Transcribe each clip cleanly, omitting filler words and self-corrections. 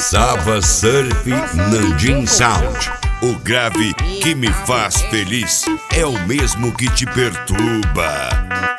Sava Surf Nandin Sound. O grave que me faz feliz é o mesmo que te perturba.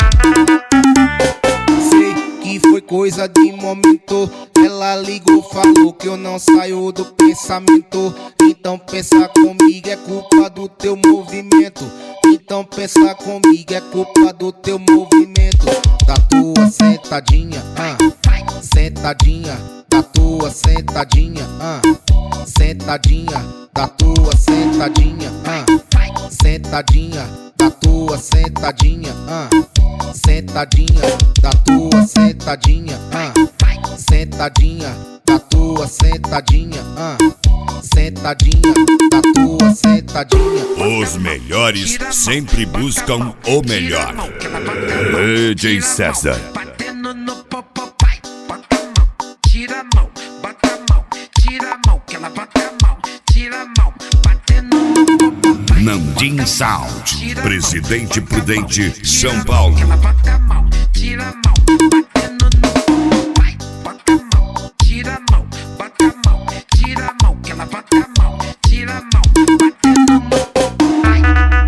Sei que foi coisa de momento. Ela ligou, falou que eu não saio do pensamento. Então pensa comigo, é culpa do teu movimento. Então pensa comigo, é culpa do teu movimento. Da tua sentadinha, sentadinha. Da tua sentadinha, sentadinha. Da tua sentadinha, sentadinha. Da tua sentadinha, sentadinha. Da tua sentadinha, sentadinha. Da tua sentadinha, sentadinha. Da tua sentadinha. Os melhores sempre buscam o melhor. DJ César. Batendo no popopai, bota a mão, tira a mão, bota a mão, tira a mão, que ela bota a mão, tira a mão, batendo no popopai. Nandin Sound, Presidente Prudente, São Paulo. Que ela bota a mão, tira a mão, batendo no popopai, bota a mão, tira a mão, bota a mão, tira a mão, que ela bota a mão, tira a mão, batendo no popopai.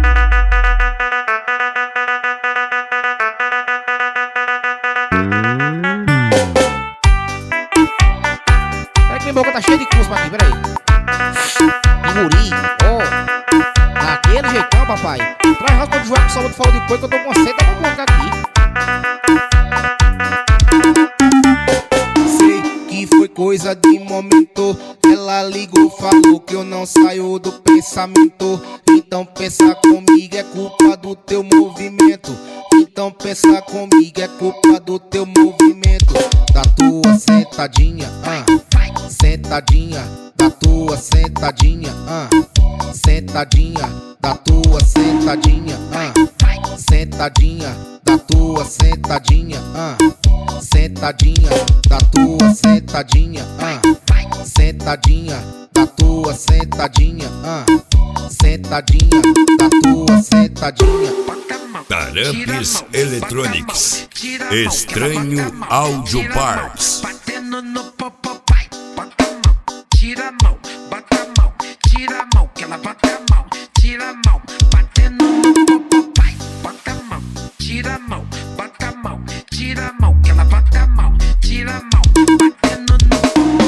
Peraí que minha boca tá cheia de cuspa aqui, peraí. Guri, daquele jeitão, papai. Traz raspa de joelho com sabor de falo de boi que eu tô com sede da boca aqui. Sei que foi coisa de momento. Ela ligou, falou que eu não saio do pensamento. Então pensa comigo, é culpa do teu movimento. Então pensa comigo, é culpa do teu movimento. Da tua sentadinha, sentadinha. Da tua sentadinha, sentadinha. Da tua sentadinha, sentadinha. Da tua sentadinha, sentadinha. Da tua sentadinha, sentadinha. Da tua sentadinha, sentadinha. Da tua sentadinha. Tarampes Electronics. Estranho Audio Parts. Batendo no popopai, bota a mão, tira a mão, bota a mão, tira a mão, que ela bota a mão, tira a mão.